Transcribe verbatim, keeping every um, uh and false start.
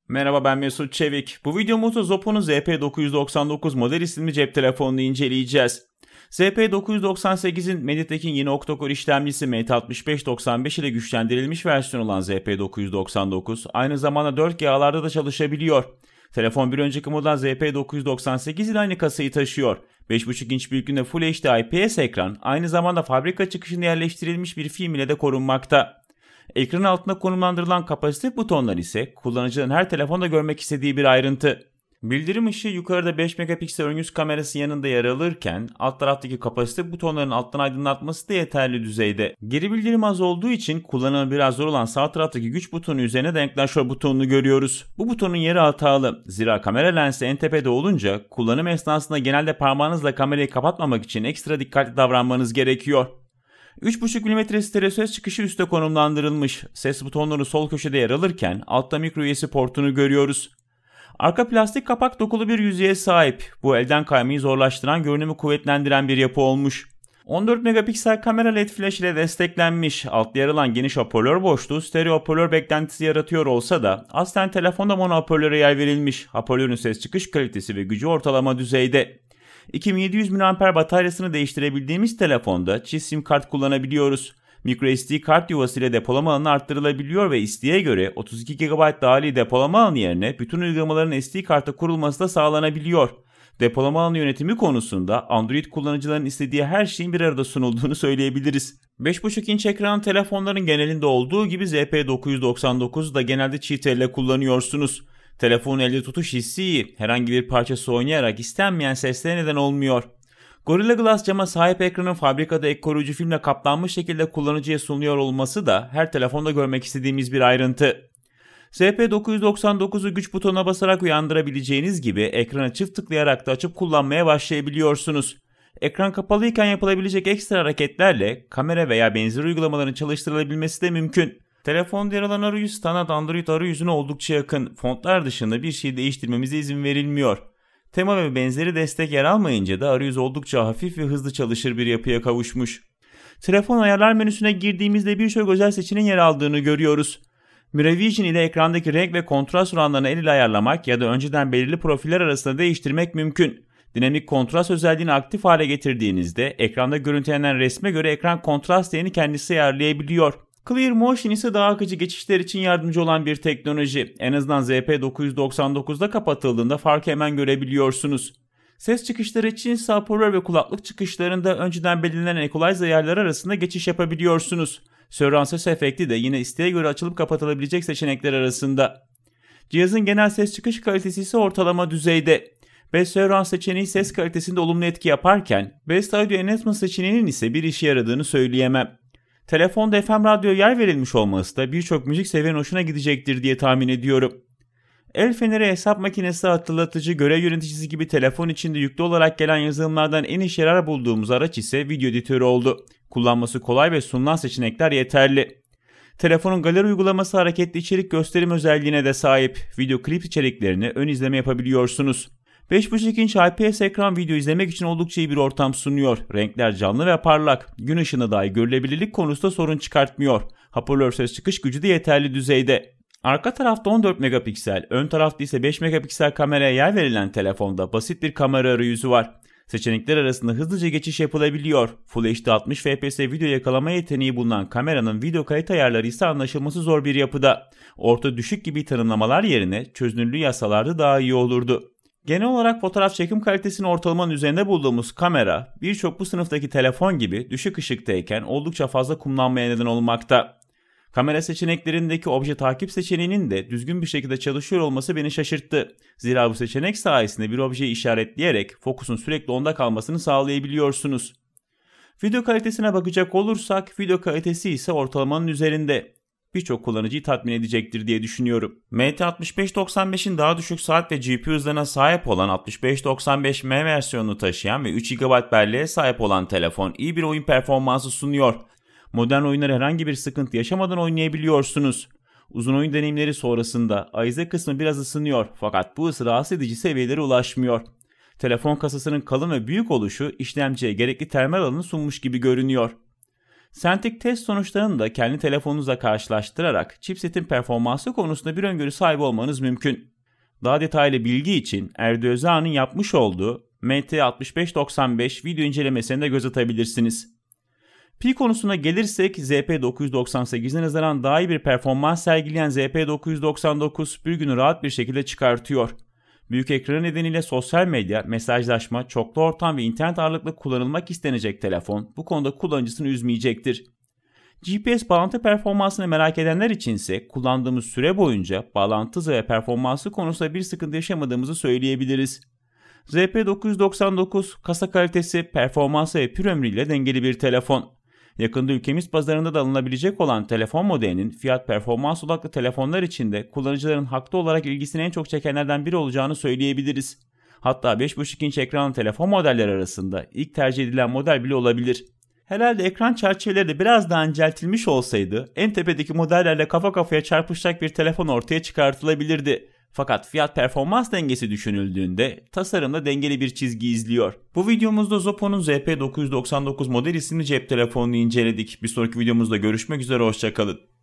Merhaba, ben Mesut Çevik. Bu videomuzda Oppo'nun Z P dokuz yüz doksan dokuz model isimli cep telefonunu inceleyeceğiz. Z P dokuz yüz doksan sekizin MediaTek'in yeni octa-core işlemcisi M T altmış beş doksan beş ile güçlendirilmiş versiyon olan Z P dokuz yüz doksan dokuz aynı zamanda dört G ağlarda da çalışabiliyor. Telefon bir önceki model Z P dokuz yüz doksan sekiz ile aynı kasayı taşıyor. beş buçuk inç büyüklüğünde Full H D I P S ekran, aynı zamanda fabrika çıkışında yerleştirilmiş bir film ile de korunmakta. Ekranın altında konumlandırılan kapasitif butonlar ise kullanıcının her telefonda görmek istediği bir ayrıntı. Bildirim ışığı yukarıda beş megapiksel ön yüz kamerası yanında yer alırken alt taraftaki kapasitif butonların alttan aydınlatması da yeterli düzeyde. Geri bildirim az olduğu için kullanımı biraz zor olan sağ taraftaki güç butonu üzerine denklaşör butonunu görüyoruz. Bu butonun yeri hatalı. Zira kamera lensi en tepede olunca kullanım esnasında genelde parmağınızla kamerayı kapatmamak için ekstra dikkatli davranmanız gerekiyor. üç buçuk milimetre stereo ses çıkışı üstte konumlandırılmış. Ses butonları sol köşede yer alırken altta micro U S B portunu görüyoruz. Arka plastik kapak dokulu bir yüzeye sahip. Bu elden kaymayı zorlaştıran, görünümü kuvvetlendiren bir yapı olmuş. on dört megapiksel kamera L E D flash ile desteklenmiş. Altta yer alan geniş hoparlör boşluğu stereo hoparlör beklentisi yaratıyor olsa da aslen telefonda mono hoparlöre yer verilmiş. Hoparlörün ses çıkış kalitesi ve gücü ortalama düzeyde. iki bin yedi yüz miliamper bataryasını değiştirebildiğimiz telefonda çift sim kart kullanabiliyoruz. microSD kart yuvası ile depolama alanı arttırılabiliyor ve isteğe göre otuz iki gigabayt dahili depolama alanı yerine bütün uygulamaların S D karta kurulması da sağlanabiliyor. Depolama alanı yönetimi konusunda Android kullanıcıların istediği her şeyin bir arada sunulduğunu söyleyebiliriz. beş buçuk inç ekran telefonların genelinde olduğu gibi Z P dokuz yüz doksan dokuzu da genelde çift elle kullanıyorsunuz. Telefonun elde tutuş hissi iyi, herhangi bir parçası oynayarak istenmeyen seslere neden olmuyor. Gorilla Glass cama sahip ekranın fabrikada ek koruyucu filmle kaplanmış şekilde kullanıcıya sunuluyor olması da her telefonda görmek istediğimiz bir ayrıntı. Z P dokuz yüz doksan dokuzu güç butonuna basarak uyandırabileceğiniz gibi ekrana çift tıklayarak da açıp kullanmaya başlayabiliyorsunuz. Ekran kapalıyken yapılabilecek ekstra hareketlerle kamera veya benzer uygulamaların çalıştırılabilmesi de mümkün. Telefonda yer alan arayüz standart Android arayüzüne oldukça yakın. Fontlar dışında bir şey değiştirmemize izin verilmiyor. Tema ve benzeri destek yer almayınca da arayüz oldukça hafif ve hızlı çalışır bir yapıya kavuşmuş. Telefon ayarlar menüsüne girdiğimizde birçok özel seçeneğin yer aldığını görüyoruz. Miravision ile ekrandaki renk ve kontrast oranlarını el ile ayarlamak ya da önceden belirli profiller arasında değiştirmek mümkün. Dinamik kontrast özelliğini aktif hale getirdiğinizde ekranda görüntülenen resme göre ekran kontrast değerini kendisi ayarlayabiliyor. Clear Motion ise daha akıcı geçişler için yardımcı olan bir teknoloji. En azından Z P dokuz yüz doksan dokuzda kapatıldığında farkı hemen görebiliyorsunuz. Ses çıkışları için ise hoparlör ve kulaklık çıkışlarında önceden belirlenen equalizer ayarları arasında geçiş yapabiliyorsunuz. Surround ses efekti de yine isteğe göre açılıp kapatılabilecek seçenekler arasında. Cihazın genel ses çıkış kalitesi ise ortalama düzeyde. Best Surround seçeneği ses kalitesinde olumlu etki yaparken Best Audio Enhancement seçeneğinin ise bir işe yaradığını söyleyemem. Telefonda F M radyoya yer verilmiş olması da birçok müzik severin hoşuna gidecektir diye tahmin ediyorum. El feneri, hesap makinesi, hatırlatıcı, görev yöneticisi gibi telefon içinde yüklü olarak gelen yazılımlardan en işe yarar bulduğumuz araç ise video editörü oldu. Kullanması kolay ve sunulan seçenekler yeterli. Telefonun galeri uygulaması hareketli içerik gösterim özelliğine de sahip. Video klip içeriklerini ön izleme yapabiliyorsunuz. beş buçuk inç I P S ekran video izlemek için oldukça iyi bir ortam sunuyor. Renkler canlı ve parlak. Gün ışığına dahi görülebilirlik konusunda sorun çıkartmıyor. Hoparlör ses çıkış gücü de yeterli düzeyde. Arka tarafta on dört megapiksel, ön tarafta ise beş megapiksel kameraya yer verilen telefonda basit bir kamera arayüzü var. Seçenekler arasında hızlıca geçiş yapılabiliyor. Full H D altmış F P S video yakalama yeteneği bulunan kameranın video kayıt ayarları ise anlaşılması zor bir yapıda. Orta düşük gibi tanımlamalar yerine çözünürlüğü yazsalardı daha iyi olurdu. Genel olarak fotoğraf çekim kalitesini ortalamanın üzerinde bulduğumuz kamera birçok bu sınıftaki telefon gibi düşük ışıktayken oldukça fazla kumlanmaya neden olmakta. Kamera seçeneklerindeki obje takip seçeneğinin de düzgün bir şekilde çalışıyor olması beni şaşırttı. Zira bu seçenek sayesinde bir objeyi işaretleyerek fokusun sürekli onda kalmasını sağlayabiliyorsunuz. Video kalitesine bakacak olursak video kalitesi ise ortalamanın üzerinde. Birçok kullanıcıyı tatmin edecektir diye düşünüyorum. M T altmış beş doksan beşin daha düşük saat ve G P U hızlarına sahip olan altmış beş doksan beş M versiyonunu taşıyan ve üç gigabayt belleğe sahip olan telefon iyi bir oyun performansı sunuyor. Modern oyunları herhangi bir sıkıntı yaşamadan oynayabiliyorsunuz. Uzun oyun deneyimleri sonrasında A Z kısmı biraz ısınıyor fakat bu ısı rahatsız edici seviyelere ulaşmıyor. Telefon kasasının kalın ve büyük oluşu işlemciye gerekli termal alanı sunmuş gibi görünüyor. Centric test sonuçlarını da kendi telefonunuzla karşılaştırarak chipsetin performansı konusunda bir öngörü sahibi olmanız mümkün. Daha detaylı bilgi için Erdi Özağa'nın yapmış olduğu M T altmış beş doksan beş video incelemesine de göz atabilirsiniz. Pil konusuna gelirsek Z P dokuz yüz doksan sekize nazaran daha iyi bir performans sergileyen Z P dokuz yüz doksan dokuz bir günü rahat bir şekilde çıkartıyor. Büyük ekranı nedeniyle sosyal medya, mesajlaşma, çoklu ortam ve internet ağırlıklı kullanılmak istenecek telefon bu konuda kullanıcısını üzmeyecektir. G P S bağlantı performansını merak edenler içinse kullandığımız süre boyunca bağlantı hızı ve performansı konusunda bir sıkıntı yaşamadığımızı söyleyebiliriz. Z P dokuz yüz doksan dokuz kasa kalitesi, performansı ve pil ömrüyle dengeli bir telefon. Yakında ülkemiz pazarında da alınabilecek olan telefon modelinin fiyat performans odaklı telefonlar içinde kullanıcıların haklı olarak ilgisini en çok çekenlerden biri olacağını söyleyebiliriz. Hatta beş buçuk inç ekranlı telefon modelleri arasında ilk tercih edilen model bile olabilir. Herhalde ekran çerçeveleri de biraz daha inceltilmiş olsaydı en tepedeki modellerle kafa kafaya çarpışacak bir telefon ortaya çıkartılabilirdi. Fakat fiyat performans dengesi düşünüldüğünde tasarımda dengeli bir çizgi izliyor. Bu videomuzda Zoppo'nun Z P dokuz yüz doksan dokuz model isimli cep telefonunu inceledik. Bir sonraki videomuzda görüşmek üzere, hoşça kalın.